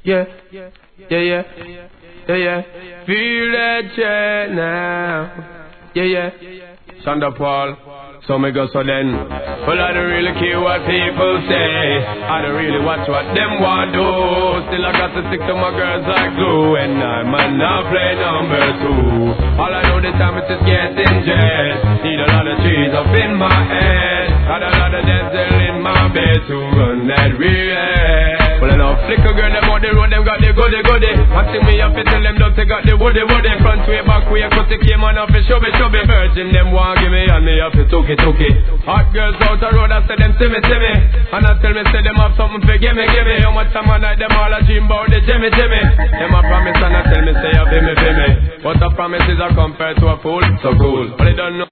Yeah, yeah, yeah, yeah, yeah. Feel that jet now. Yeah, yeah. Shonda Paul. So me go so then. Well, I don't really care what people say. I don't really watch what them want do. Still I got to stick to my girls like glue. And I might not play number two. All I know this time is just getting jet. Need a lot of trees up in my head. Got a lot of dental in my bed to run that relay. Well, I know flick a girl, them on the road, them got the goody. One thing me have to tell them, don't they got the woody. Front way, back way, cut the came on off the show me. Virgin, them want give me, and me have to took it. Hot girls out the road, I say them see me. And I tell me, say them have something for give me. How much time I night, them all a dream about the Jimmy. Them a promise, and I tell me, say you feel me. What a promise is a compared to a fool, so cool. But they don't know.